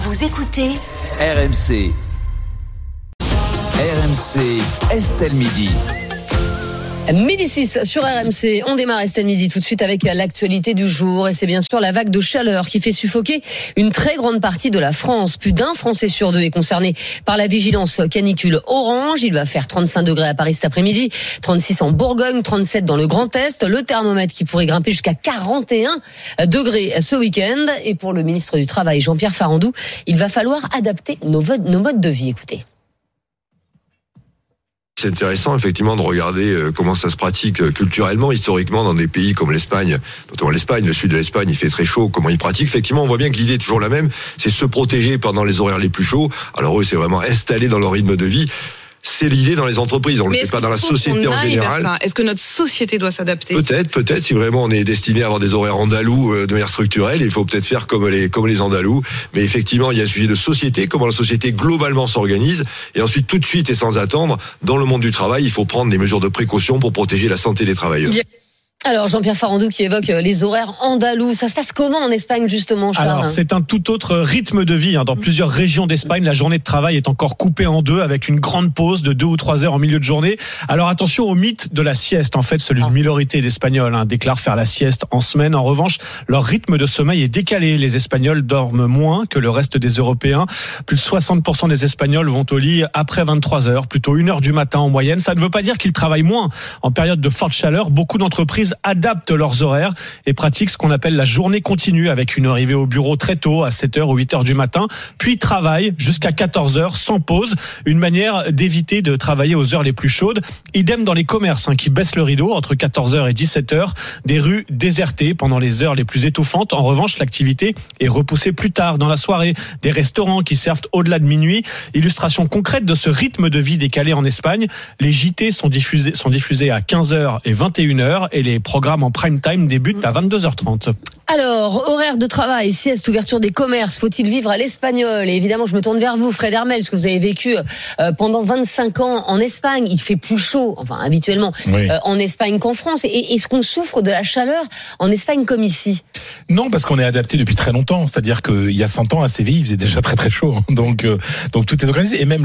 Vous écoutez RMC. RMC, Estelle Midi. Midi 6 sur RMC, on démarre Estelle Midi tout de suite avec l'actualité du jour et c'est bien sûr la vague de chaleur qui fait suffoquer une très grande partie de la France. Plus d'un Français sur deux est concerné par la vigilance canicule orange. Il va faire 35 degrés à Paris cet après-midi, 36 en Bourgogne, 37 dans le Grand Est. Le thermomètre qui pourrait grimper jusqu'à 41 degrés ce week-end. Et pour le ministre du Travail, Jean-Pierre Farandou, il va falloir adapter nos modes de vie. Écoutez. C'est intéressant effectivement de regarder comment ça se pratique culturellement, historiquement dans des pays comme l'Espagne, notamment l'Espagne, le sud de l'Espagne, il fait très chaud, comment ils pratiquent. Effectivement, on voit bien que l'idée est toujours la même, c'est se protéger pendant les horaires les plus chauds. Alors eux, c'est vraiment installé dans leur rythme de vie. C'est l'idée dans les entreprises, on ne le fait pas dans la société en général. Est-ce que notre société doit s'adapter ? Peut-être, si vraiment on est destiné à avoir des horaires andalous de manière structurelle, il faut peut-être faire comme les andalous. Mais effectivement, il y a un sujet de société, comment la société globalement s'organise. Et ensuite, tout de suite et sans attendre, dans le monde du travail, il faut prendre des mesures de précaution pour protéger la santé des travailleurs. Alors Jean-Pierre Farandou qui évoque les horaires andalous, ça se passe comment en Espagne justement, Charles ? Alors c'est un tout autre rythme de vie. Dans plusieurs régions d'Espagne, la journée de travail est encore coupée en deux avec une grande pause de 2 ou 3 heures en milieu de journée. Alors attention au mythe de la sieste. En fait, seule une minorité d'Espagnols déclarent faire la sieste en semaine. En revanche, leur rythme de sommeil est décalé. Les Espagnols dorment moins que le reste des Européens. Plus de 60% des Espagnols vont au lit après 23 heures, plutôt 1 heure du matin en moyenne. Ça ne veut pas dire qu'ils travaillent moins. En période de forte chaleur, beaucoup d'entreprises adaptent leurs horaires et pratiquent ce qu'on appelle la journée continue avec une arrivée au bureau très tôt à 7h ou 8h du matin, puis travaillent jusqu'à 14h sans pause, une manière d'éviter de travailler aux heures les plus chaudes. Idem dans les commerces qui baissent le rideau entre 14h et 17h, des rues désertées pendant les heures les plus étouffantes. En revanche, l'activité est repoussée plus tard dans la soirée, des restaurants qui servent au-delà de minuit. Illustration concrète de ce rythme de vie décalé en Espagne, les JT sont diffusés à 15h et 21h et les programmes en prime time débutent à 22h30. Alors, horaire de travail, sieste, ouverture des commerces, faut-il vivre à l'espagnol ? Et évidemment, je me tourne vers vous, Fred Hermel, parce que vous avez vécu pendant 25 ans en Espagne. Il fait plus chaud, enfin habituellement, en Espagne qu'en France. Et est-ce qu'on souffre de la chaleur en Espagne comme ici ? Non, parce qu'on est adapté depuis très longtemps. C'est-à-dire qu'il y a 100 ans, à Séville, il faisait déjà très très chaud. Donc tout est organisé. Et même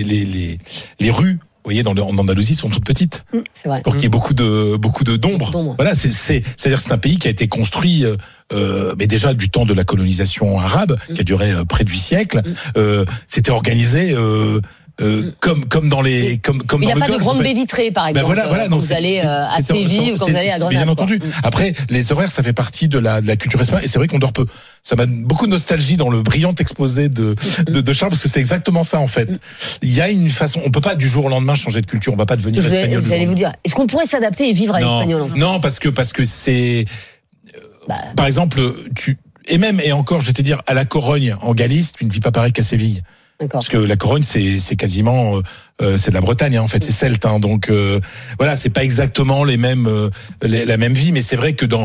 les rues, vous voyez, en Andalousie, sont toutes petites. C'est vrai. Pour qu'il y ait beaucoup d'ombre. Voilà, c'est-à-dire que c'est un pays qui a été construit, mais déjà du temps de la colonisation arabe, qui a duré près de 8 siècles. C'était organisé. Comme dans les comme il n'y a dans pas le de grande baie vitrée par exemple quand vous allez à Séville ou quand vous allez à Grenade. Bien entendu. Après les horaires, ça fait partie de la culture espagnole et c'est vrai qu'on dort peu. Ça m'a beaucoup de nostalgie dans le brillant exposé de Charles parce que c'est exactement ça en fait. Il y a une façon, on peut pas du jour au lendemain changer de culture, on va pas devenir espagnol. J'allais vous dire, est-ce qu'on pourrait s'adapter et vivre à l'espagnol en France ? Non, parce que c'est par exemple et encore je vais te dire à la Corogne en Galice, tu ne vis pas pareil qu'à Séville. D'accord. Parce que la Corogne, c'est quasiment, c'est de la Bretagne, en fait, c'est celte, donc voilà, c'est pas exactement la même vie, mais c'est vrai que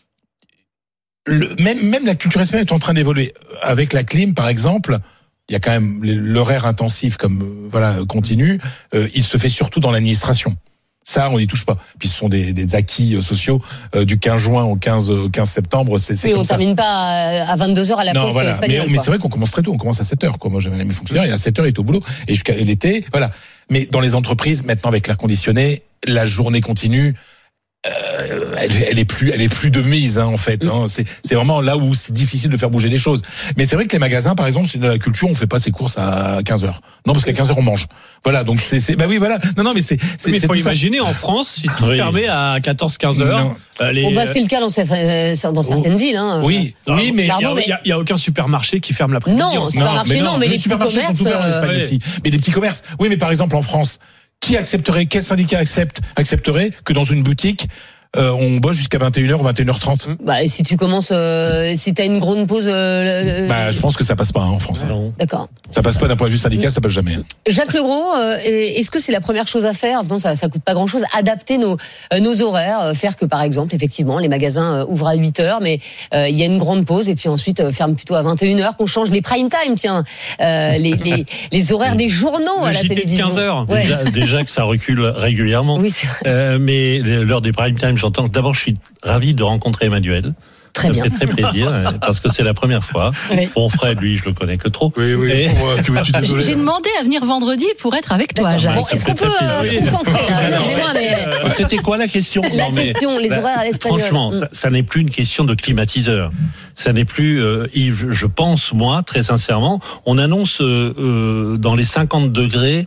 même la culture espagnole est en train d'évoluer. Avec la clim, par exemple, il y a quand même l'horaire intensif comme continu. Il se fait surtout dans l'administration. Ça, on n'y touche pas. Puis ce sont des acquis sociaux du 15 juin au 15 septembre. C'est on termine pas à 22h à la pause espagnole. Mais c'est vrai qu'on commence très tôt. On commence à 7h. Moi, j'avais un ami fonctionnaire, et à 7h, il est au boulot. Et jusqu'à l'été, voilà. Mais dans les entreprises, maintenant, avec l'air conditionné, la journée continue. Elle est plus de mise en fait. C'est vraiment là où c'est difficile de faire bouger les choses. Mais c'est vrai que les magasins, par exemple, c'est de la culture, on fait pas ses courses à 15h. Non, parce qu'à 15h on mange. Voilà, donc bah oui, voilà. Non, mais c'est. Mais faut imaginer en France, si tout fermé à 14-15 heures. C'est le cas dans certaines villes. Oui, mais il y a aucun supermarché qui ferme l'après-midi. Non, supermarché non, mais les supermarchés sont ouverts en Espagne aussi. Mais les petits commerces, oui, mais par exemple en France. Quel syndicat accepterait que dans une boutique on bosse jusqu'à 21h ou 21h30. Et si tu commences, si t'as une grande pause. Je pense que ça passe pas en France. D'accord. Ça passe pas d'un point de vue syndical, ça passe jamais. Jacques Legros, est-ce que c'est la première chose à faire ? Non, ça coûte pas grand-chose. Adapter nos horaires, faire que par exemple, effectivement, les magasins ouvrent à 8h, mais il y a une grande pause et puis ensuite ferment plutôt à 21h, qu'on change les prime time, les horaires des journaux à la télévision. 15h. Déjà que ça recule régulièrement. Oui, c'est vrai. Mais l'heure des prime time, j'entends. D'abord, je suis ravi de rencontrer Emmanuel. Très bien. Ça fait très plaisir, parce que c'est la première fois. Oui. Bon, Fred, lui, je le connais que trop. Oui, Et- J'ai demandé à venir vendredi pour être avec toi, D'accord. Jacques. Bon, est-ce qu'on peut se concentrer là? Excusez-moi, mais C'était quoi la question? la Non, mais- question, les horaires à l'espagnol. Franchement, ça n'est plus une question de climatiseur. Ça n'est plus, Yves, je pense, moi, très sincèrement, on annonce dans les 50 degrés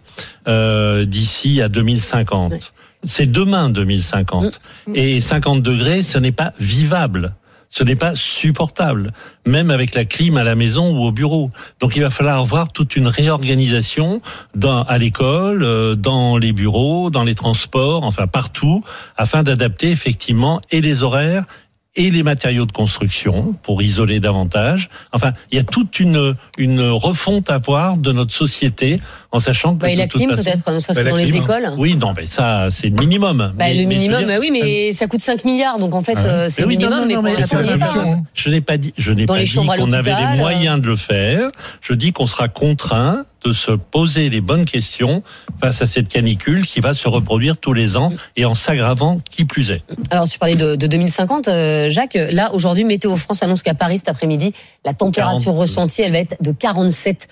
d'ici à 2050. Ouais. C'est demain 2050. Et 50 degrés, ce n'est pas vivable. Ce n'est pas supportable, même avec la clim à la maison ou au bureau. Donc il va falloir avoir toute une réorganisation à l'école, dans les bureaux, dans les transports, enfin partout, afin d'adapter effectivement et les horaires et les matériaux de construction pour isoler davantage. Enfin, il y a toute une refonte à voir de notre société, en sachant que Et la de toute clim façon, peut-être, ne serait-ce que la dans les clim, écoles. oui, non, mais ça, c'est le minimum. Le je veux minimum, dire, oui, mais ça coûte 5 milliards, donc en fait, c'est le oui, minimum, non, mais non, pour mais l'instant, c'est on la n'y est pas. solution, hein. Je n'ai pas dit Dans les chambres à qu'on avait l'hôpital, les moyens de le faire. Je dis qu'on sera contraint de se poser les bonnes questions face à cette canicule qui va se reproduire tous les ans et en s'aggravant qui plus est. Alors, tu parlais de 2050, Jacques. Là, aujourd'hui, Météo France annonce qu'à Paris, cet après-midi, la température 40. ressentie, elle va être de 47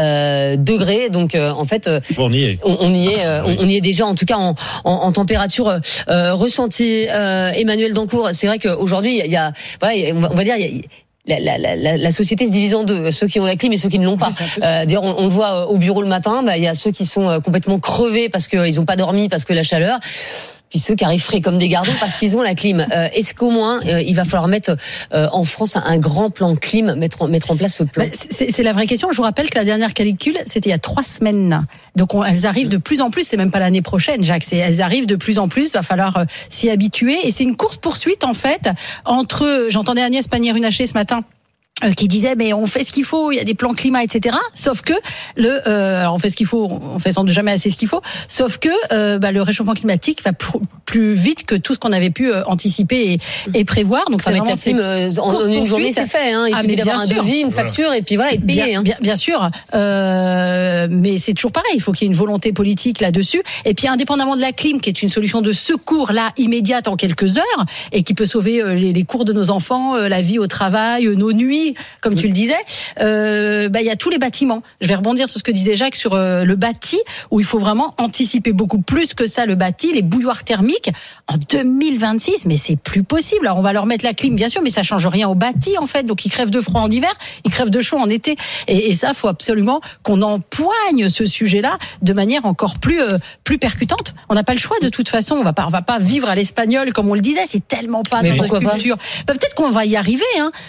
degrés. Donc, en fait, On y est. on y est déjà, en tout cas, en température ressentie. Emmanuel Dancourt, c'est vrai qu'aujourd'hui, il y a, voilà, on va dire, il y a la société se divise en deux, ceux qui ont la clim et ceux qui ne l'ont pas. D'ailleurs, on le voit au bureau le matin, il y a ceux qui sont complètement crevés parce qu'ils n'ont pas dormi, parce que la chaleur, puis ceux qui arrivent frais comme des gardons parce qu'ils ont la clim. Est-ce qu'au moins, il va falloir mettre en France un grand plan clim, mettre en place ce plan? C'est la vraie question. Je vous rappelle que la dernière canicule, c'était il y a 3 semaines. Donc elles arrivent de plus en plus. C'est même pas l'année prochaine, Jacques. Elles arrivent de plus en plus. Il va falloir s'y habituer. Et c'est une course-poursuite en fait entre. J'entendais Agnès Pannier-Runacher ce matin, qui disait mais on fait ce qu'il faut, il y a des plans climat, etc. Sauf que alors on fait ce qu'il faut, on fait sans doute jamais assez ce qu'il faut. Sauf que le réchauffement climatique va plus vite que tout ce qu'on avait pu anticiper et prévoir. Donc Avec la clim, en une journée, c'est fait. Hein. Il suffit d'avoir un devis, une facture, et puis voilà, être payé. Bien sûr, mais c'est toujours pareil. Il faut qu'il y ait une volonté politique là-dessus. Et puis, indépendamment de la clim, qui est une solution de secours là immédiate en quelques heures et qui peut sauver les cours de nos enfants, la vie au travail, nos nuits, comme tu le disais, il y a tous les bâtiments. Je vais rebondir sur ce que disait Jacques sur le bâti, où il faut vraiment anticiper beaucoup plus que ça le bâti, les bouilloires thermiques en 2026, mais c'est plus possible. Alors on va leur mettre la clim, bien sûr, mais ça change rien au bâti en fait. Donc ils crèvent de froid en hiver, ils crèvent de chaud en été, et ça, faut absolument qu'on empoigne ce sujet-là de manière encore plus percutante. On n'a pas le choix de toute façon. On va pas vivre à l'espagnol comme on le disait. C'est tellement pas Mais notre pourquoi culture. Peut-être qu'on va y arriver,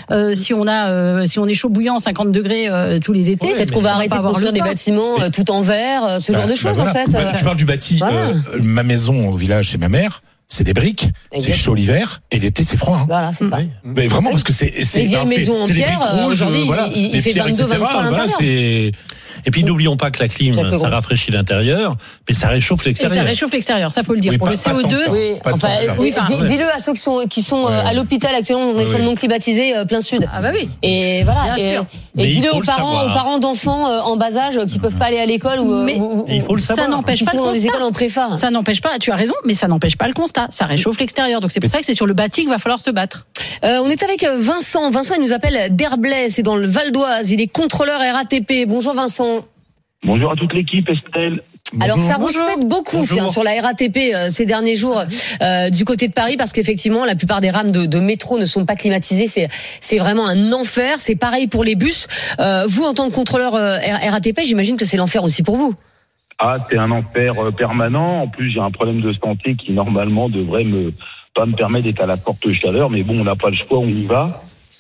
si on est chaud bouillant 50 degrés tous les étés. Peut-être qu'on va arrêter de construire des bâtiments tout en verre, ce genre de choses en fait. Tu parles du bâti. Voilà. Ma maison au village chez ma mère, c'est des briques. C'est Exactement. chaud l'hiver et l'été c'est froid. Hein. Voilà, c'est ça. Mais vraiment parce que c'est Les vieilles maisons en des pierre, briques rouges, aujourd'hui, voilà, il les fait pierres, 22, etc. 23 à Voilà, l'intérieur. Et puis n'oublions pas que la clim, Jacques Legros. ça rafraîchit l'intérieur, mais ça réchauffe Et ça l'extérieur. réchauffe l'extérieur, ça faut le dire. Oui, Pour le pas tant CO2, que ça. Oui, Pas de enfin, temps, ça. oui, enfin, dis-le à ceux qui sont à l'hôpital actuellement dans des Ouais, chambres ouais. non climatisées plein sud. ah bah oui. Et voilà. Bien sûr. Et Mais il dis-le faut aux le savoir. parents d'enfants en bas âge qui peuvent pas aller à l'école Mais ou il faut le ça savoir. n'empêche qui pas sont le dans des constat. écoles en préfa. Ça n'empêche pas, tu as raison, mais ça n'empêche pas le constat. Ça réchauffe l'extérieur. Donc c'est pour ça que c'est sur le bâti qu'il va falloir se battre. On est avec Vincent. Vincent, il nous appelle d'Herblay, c'est dans le Val d'Oise. Il est contrôleur RATP. Bonjour Vincent. Bonjour à toute l'équipe, Estelle. Alors ça rouspète beaucoup tiens, sur la RATP ces derniers jours du côté de Paris, parce qu'effectivement la plupart des rames de métro ne sont pas climatisées. C'est vraiment un enfer. C'est pareil pour les bus. Vous, en tant que contrôleur RATP, j'imagine que c'est l'enfer aussi pour vous. Ah, c'est un enfer permanent. En plus, j'ai un problème de santé qui normalement devrait pas me permettre d'être à la forte chaleur, mais bon, on n'a pas le choix, on y va.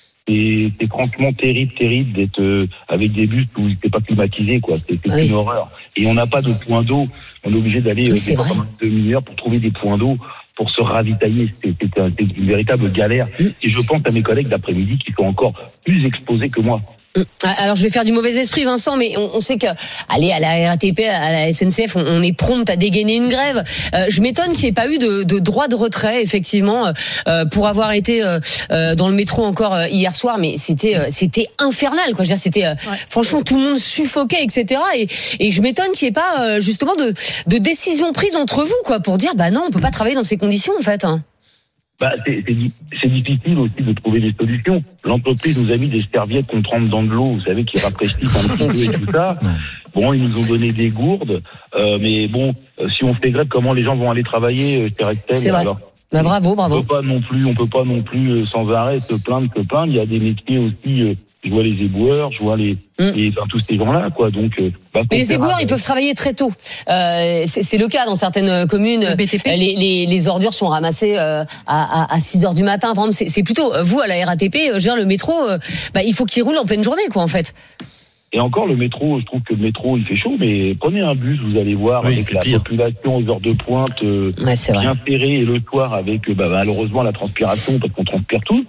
Et c'est franchement terrible d'être avec des bus où c'est pas climatisé, quoi. C'est Oui. une horreur. Et on n'a pas de point d'eau. On est obligé d'aller Oui, c'est des fois vrai. pendant une demi-heure pour trouver des points d'eau pour se ravitailler. C'est une véritable galère. Et je pense à mes collègues d'après-midi qui sont encore plus exposés que moi. Alors je vais faire du mauvais esprit Vincent, mais on sait que aller à la RATP, à la SNCF, on est prompt à dégainer une grève. Je m'étonne qu'il n'y ait pas eu de droit de retrait effectivement pour avoir été dans le métro encore hier soir, mais c'était infernal quoi. Je veux dire, c'était franchement tout le monde suffoquait, etc. Et je m'étonne qu'il n'y ait pas justement de décision prise entre vous quoi pour dire bah non, on peut pas travailler dans ces conditions en fait. C'est difficile aussi de trouver des solutions. L'entreprise nous a mis des serviettes qu'on trempe dans de l'eau, vous savez, qui rafraîchissent un petit peu et tout ça. Bon, ils nous ont donné des gourdes, mais bon, si on fait grève, comment les gens vont aller travailler chez Rexel? C'est vrai. Alors, bravo. On peut pas non plus sans arrêt se plaindre. Il y a des métiers aussi. Je vois les éboueurs, je vois tous ces gens-là, quoi. Donc, mais les éboueurs, ils peuvent travailler très tôt. C'est le cas dans certaines communes. BTP. Les ordures sont ramassées à 6 heures du matin. Par exemple, c'est plutôt vous à la RATP, le métro. Il faut qu'il roule en pleine journée, quoi, en fait. Et encore, le métro, je trouve que le métro, il fait chaud, mais prenez un bus, vous allez voir, avec la population aux heures de pointe, bien serrée, et le soir avec, malheureusement, la transpiration, parce qu'on transpire tous.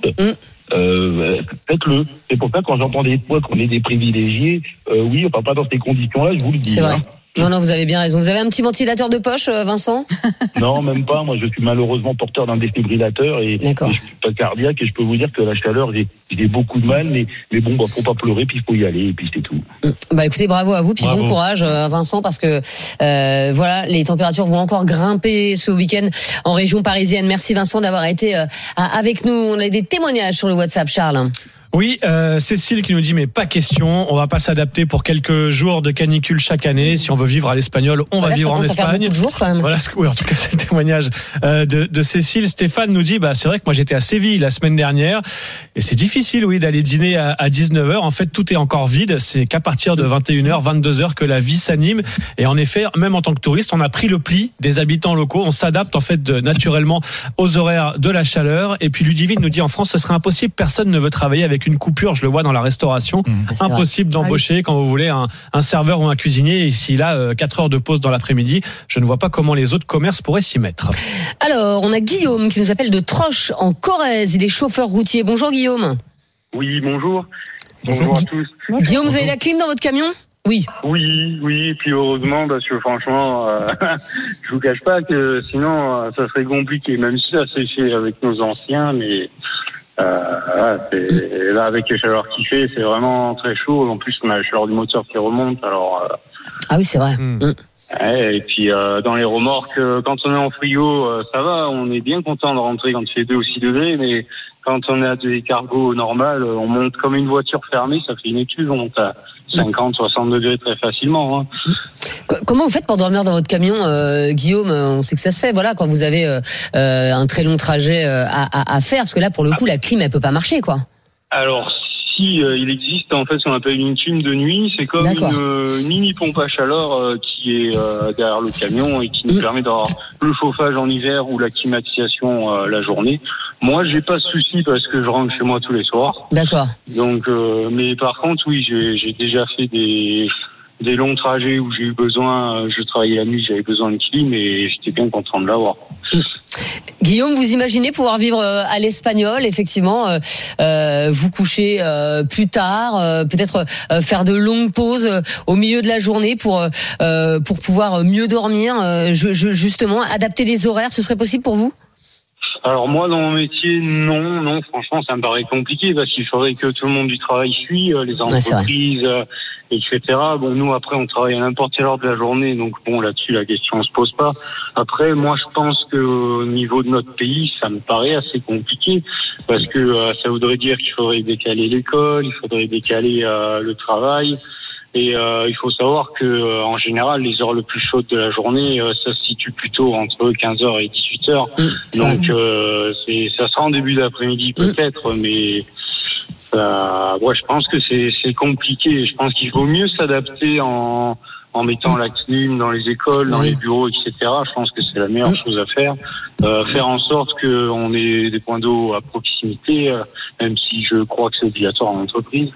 Faites-le. C'est pour ça, quand j'entends des fois qu'on est des privilégiés, oui, enfin, pas dans ces conditions-là, je vous le dis. C'est vrai. Non, vous avez bien raison. Vous avez un petit ventilateur de poche, Vincent? Non, même pas. Moi, je suis malheureusement porteur d'un défibrillateur et je suis pas cardiaque et je peux vous dire que la chaleur, j'ai beaucoup de mal, mais bon, faut pas pleurer, puis il faut y aller et puis c'est tout. Écoutez, bravo à vous, puis bon courage, Vincent, parce que les températures vont encore grimper ce week-end en région parisienne. Merci Vincent d'avoir été avec nous. On a des témoignages sur le WhatsApp, Charles. Oui, Cécile qui nous dit mais pas question, on va pas s'adapter pour quelques jours de canicule chaque année. Si on veut vivre à l'espagnol, on va vivre en Espagne. Ça fait beaucoup de jours quand même. Voilà, oui, en tout cas c'est le témoignage de Cécile. Stéphane nous dit c'est vrai que moi j'étais à Séville la semaine dernière et c'est difficile d'aller dîner à 19h. En fait tout est encore vide, c'est qu'à partir de 21h, 22h que la vie s'anime et en effet même en tant que touriste on a pris le pli des habitants locaux, on s'adapte en fait naturellement aux horaires de la chaleur. Et puis Ludivine nous dit en France ce serait impossible, personne ne veut travailler avec une coupure, je le vois dans la restauration, impossible d'embaucher quand vous voulez un serveur ou un cuisinier, ici là 4 heures de pause dans l'après-midi, je ne vois pas comment les autres commerces pourraient s'y mettre. Alors on a Guillaume qui nous appelle de Troche en Corrèze, il est chauffeur routier. Bonjour Guillaume. Oui, bonjour à tous. Guillaume, vous avez la clim dans votre camion? Oui, et puis heureusement, parce que franchement, je vous cache pas que sinon ça serait compliqué, même si ça s'est fait avec nos anciens, mais là avec les chaleurs qu'il fait, c'est vraiment très chaud. En plus, on a la chaleur du moteur qui remonte, alors. Ah oui, c'est vrai. Et puis dans les remorques, quand on est en frigo, ça va, on est bien content de rentrer quand il fait 2 ou 6 degrés, mais quand on est à des cargos normales, on monte comme une voiture fermée, ça fait une étude, on monte à 50, 60 degrés très facilement. Hein. Comment vous faites pour dormir dans votre camion, Guillaume? On sait que ça se fait, quand vous avez un très long trajet à faire, parce que là, pour le coup, la clim, elle peut pas marcher, quoi. Alors, si il existe en fait ce qu'on appelle une clim de nuit, c'est comme une mini pompe à chaleur qui est derrière le camion et qui nous permet d'avoir le chauffage en hiver ou la climatisation la journée. Moi, j'ai pas de souci parce que je rentre chez moi tous les soirs. D'accord. Donc, mais par contre, oui, j'ai déjà fait des longs trajets où j'ai eu besoin, je travaillais la nuit, j'avais besoin de clim et j'étais bien content de l'avoir. Guillaume, vous imaginez pouvoir vivre à l'espagnol, effectivement, vous coucher plus tard, peut-être faire de longues pauses au milieu de la journée pour pouvoir mieux dormir, justement, adapter les horaires, ce serait possible pour vous? Alors moi, dans mon métier, non, franchement, ça me paraît compliqué parce qu'il faudrait que tout le monde du travail suive, les entreprises, etc. Bon, nous, après, on travaille à n'importe quelle heure de la journée, donc bon, là-dessus, la question se pose pas. Après, moi, je pense que au niveau de notre pays, ça me paraît assez compliqué parce que ça voudrait dire qu'il faudrait décaler l'école, il faudrait décaler le travail. Et il faut savoir que en général, les heures les plus chaudes de la journée, ça se situe plutôt entre 15h et 18h. Donc ça sera en début d'après-midi peut-être, mais je pense que c'est compliqué. Je pense qu'il vaut mieux s'adapter en mettant la clim dans les écoles, dans les bureaux, etc. Je pense que c'est la meilleure chose à faire. Faire en sorte qu'on ait des points d'eau à proximité, même si je crois que c'est obligatoire en entreprise.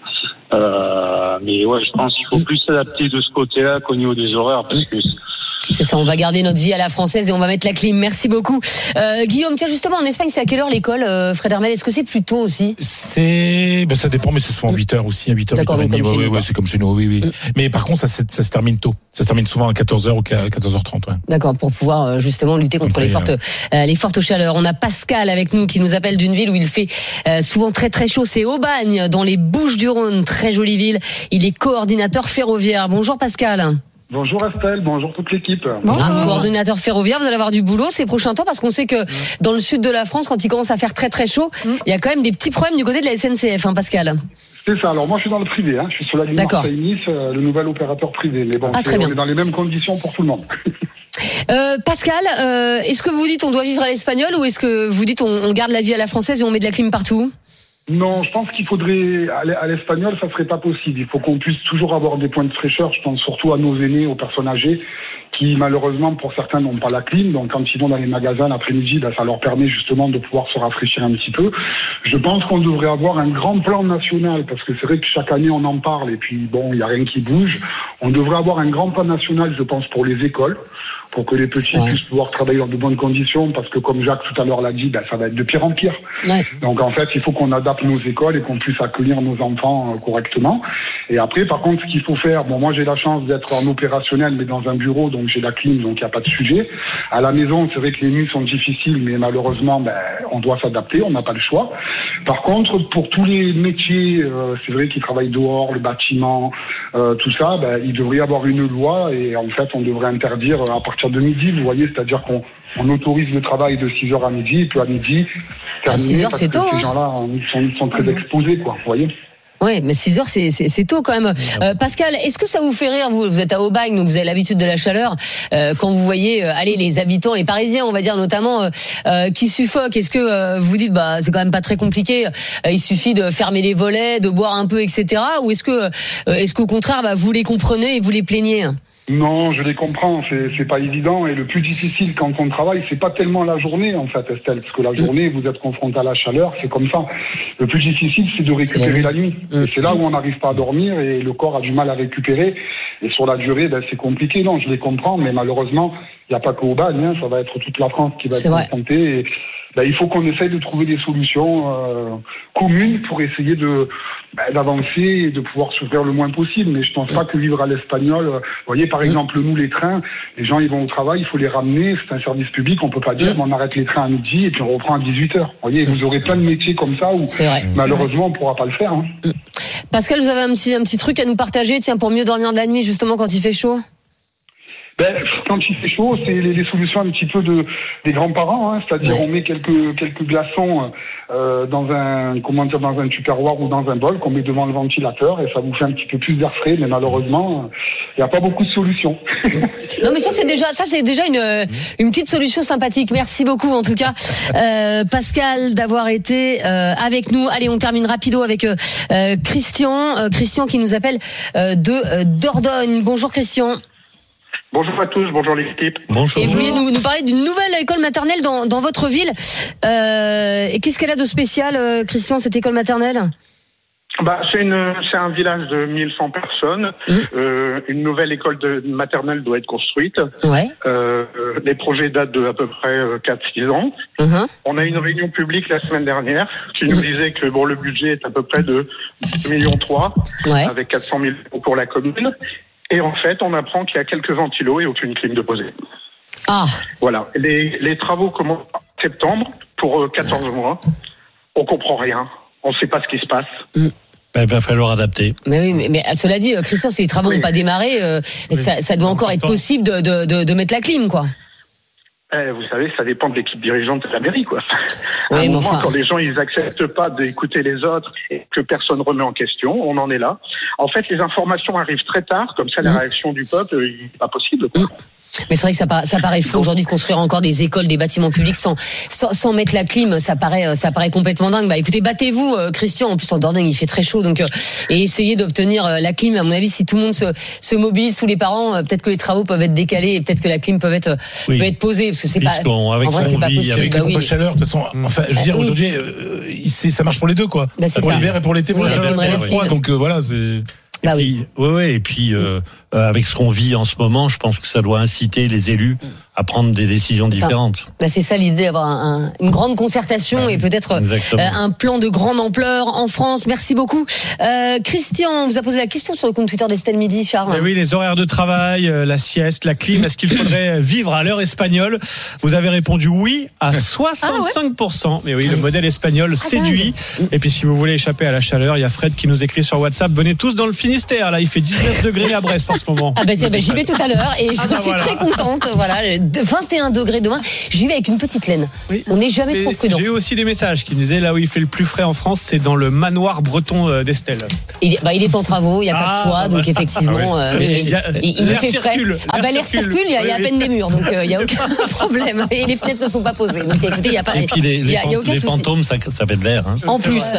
Mais je pense qu'il faut plus s'adapter de ce côté-là qu'au niveau des horaires, parce que c'est ça, on va garder notre vie à la française et on va mettre la clim. Merci beaucoup. Guillaume, tiens, justement, en Espagne, c'est à quelle heure l'école, Fred Hermel? Est-ce que c'est plus tôt aussi? Ça dépend, mais c'est souvent 8h aussi, à 8h, 8h30. C'est comme chez nous, oui. Mais par contre, ça se termine tôt. Ça se termine souvent à 14h ou 14h30, D'accord, pour pouvoir justement lutter contre les fortes chaleurs. On a Pascal avec nous qui nous appelle d'une ville où il fait souvent très très chaud. C'est Aubagne, dans les Bouches-du-Rhône, très jolie ville. Il est coordinateur ferroviaire. Bonjour Pascal. Bonjour Estelle, bonjour toute l'équipe. Un coordonnateur ferroviaire, vous allez avoir du boulot ces prochains temps parce qu'on sait que dans le sud de la France, quand il commence à faire très très chaud, il y a quand même des petits problèmes du côté de la SNCF, Pascal. C'est ça, alors moi je suis dans le privé, je suis sur la ligne Marseille-Nice, le nouvel opérateur privé, mais bon, on est dans les mêmes conditions pour tout le monde. Pascal, est-ce que vous dites on doit vivre à l'espagnol ou est-ce que vous dites on garde la vie à la française et on met de la clim partout ? Non, je pense qu'il faudrait aller à l'espagnol, ça serait pas possible. Il faut qu'on puisse toujours avoir des points de fraîcheur. Je pense surtout à nos aînés, aux personnes âgées, qui malheureusement pour certains n'ont pas la clim. Donc quand ils vont dans les magasins l'après-midi, ça leur permet justement de pouvoir se rafraîchir un petit peu. Je pense qu'on devrait avoir un grand plan national, parce que c'est vrai que chaque année on en parle et puis bon, il y a rien qui bouge. On devrait avoir un grand plan national, je pense, pour les écoles, pour que les petits puissent pouvoir travailler dans de bonnes conditions, parce que comme Jacques tout à l'heure l'a dit, ça va être de pire en pire. Ouais. Donc en fait, il faut qu'on adapte nos écoles et qu'on puisse accueillir nos enfants correctement. Et après, par contre, ce qu'il faut faire, moi j'ai la chance d'être en opérationnel, mais dans un bureau, donc j'ai la clim, donc il n'y a pas de sujet. À la maison, c'est vrai que les nuits sont difficiles, mais malheureusement, on doit s'adapter, on n'a pas le choix. Par contre, pour tous les métiers, c'est vrai qu'ils travaillent dehors, le bâtiment, tout ça, il devrait y avoir une loi et en fait, on devrait interdire à partir de midi, vous voyez, c'est-à-dire qu'on autorise le travail de 6h à midi, et puis à midi, à 6h, c'est tôt. Ces gens-là, ils sont très exposés, quoi, vous voyez. Oui, mais 6h, c'est tôt quand même. Pascal, est-ce que ça vous fait rire, vous êtes à Aubagne, donc vous avez l'habitude de la chaleur, quand vous voyez les habitants, les Parisiens, on va dire notamment, qui suffoquent. Est-ce que vous dites, c'est quand même pas très compliqué, il suffit de fermer les volets, de boire un peu, etc. Ou est-ce qu'au contraire, vous les comprenez et vous les plaignez ? Non, je les comprends, c'est pas évident, et le plus difficile quand on travaille, c'est pas tellement la journée en fait, Estelle, parce que la journée, vous êtes confronté à la chaleur, c'est comme ça. Le plus difficile, c'est de récupérer la nuit. Et c'est là où on n'arrive pas à dormir et le corps a du mal à récupérer. Et sur la durée, c'est compliqué. Non, je les comprends, mais malheureusement, il n'y a pas qu'au Bagne, ça va être toute la France qui va être confrontée. Et, il faut qu'on essaye de trouver des solutions communes pour essayer d'avancer et de pouvoir s'ouvrir le moins possible. Mais je pense pas que vivre à l'espagnol, vous voyez, par exemple, nous, les trains, les gens, ils vont au travail, il faut les ramener, c'est un service public, on peut pas dire, on arrête les trains à midi et puis on reprend à 18h. Vous voyez, vous aurez plein de métiers comme ça où, malheureusement, on pourra pas le faire. Pascal, vous avez un petit truc à nous partager, pour mieux dormir de la nuit, justement, quand il fait chaud? Quand il fait chaud, c'est les solutions un petit peu des grands-parents, c'est-à-dire on met quelques glaçons dans un tupperware ou dans un bol qu'on met devant le ventilateur et ça vous fait un petit peu plus d'air frais, mais malheureusement, il n'y a pas beaucoup de solutions. Non, mais ça c'est déjà une petite solution sympathique. Merci beaucoup en tout cas, Pascal, d'avoir été avec nous. Allez, on termine rapido avec Christian qui nous appelle de Dordogne. Bonjour Christian. Bonjour à tous, bonjour l'équipe. Bonjour. Et vous vouliez nous parler d'une nouvelle école maternelle dans votre ville. Et qu'est-ce qu'elle a de spécial, Christian, cette école maternelle ? C'est un village de 1100 personnes. Une nouvelle école maternelle doit être construite. Ouais. Les projets datent de à peu près 4-6 ans. On a eu une réunion publique la semaine dernière qui nous disait que le budget est à peu près de 2,3 millions, avec 400 000 euros pour la commune. Et en fait, on apprend qu'il y a quelques ventilos et aucune clim de posée. Ah. Voilà. Les travaux commencent en septembre pour 14 mois. On comprend rien. On ne sait pas ce qui se passe. Il va falloir adapter. Mais oui, mais cela dit, Christian, si les travaux n'ont pas démarré, ça doit encore être possible de mettre la clim, quoi. Vous savez, ça dépend de l'équipe dirigeante de la mairie, quoi. Oui, à un moment, quand les gens ils acceptent pas d'écouter les autres et que personne remet en question, on en est là. En fait, les informations arrivent très tard, comme ça, la réaction du peuple, il n'est pas possible, quoi. Mais c'est vrai que ça paraît fou aujourd'hui de construire encore des écoles, des bâtiments publics sans mettre la clim. Ça paraît complètement dingue. Écoutez, battez-vous, Christian. En plus, en Dordogne, il fait très chaud, donc et essayez d'obtenir la clim. À mon avis, si tout le monde se mobilise sous les parents, peut-être que les travaux peuvent être décalés et peut-être que la clim peut être posée, parce que c'est pas. En vrai, c'est pas possible. Avec les pompes de chaleur, de toute façon. Enfin, je veux dire, aujourd'hui, ça marche pour les deux, quoi. Pour l'hiver et pour l'été, pour la chaleur, pour le froid. Donc voilà, c'est. Et puis avec ce qu'on vit en ce moment, je pense que ça doit inciter les élus à prendre des décisions différentes. C'est ça l'idée, avoir une grande concertation et peut-être un plan de grande ampleur en France. Merci beaucoup. Christian, on vous a posé la question sur le compte Twitter d'Estelle Midi, Charles. Oui, les horaires de travail, la sieste, la clim, est-ce qu'il faudrait vivre à l'heure espagnole ? Vous avez répondu oui à 65%. Mais oui, le modèle espagnol séduit. Et puis si vous voulez échapper à la chaleur, il y a Fred qui nous écrit sur WhatsApp, venez tous dans le film Finistère, là, il fait 19 degrés à Brest en ce moment. Ah j'y vais tout à l'heure et je suis très contente. Voilà, 21 degrés demain. J'y vais avec une petite laine. Oui. On n'est jamais trop prudent. J'ai eu aussi des messages qui me disaient là où il fait le plus frais en France, c'est dans le manoir breton d'Estelle. Il est en travaux, il n'y a pas de toit, donc effectivement, il fait frais. L'air circule, il y a à peine des murs, donc il n'y a aucun problème. Et les fenêtres ne sont pas posées. Donc écoutez, il n'y a pas. Et puis les fantômes, ça fait de l'air. En plus.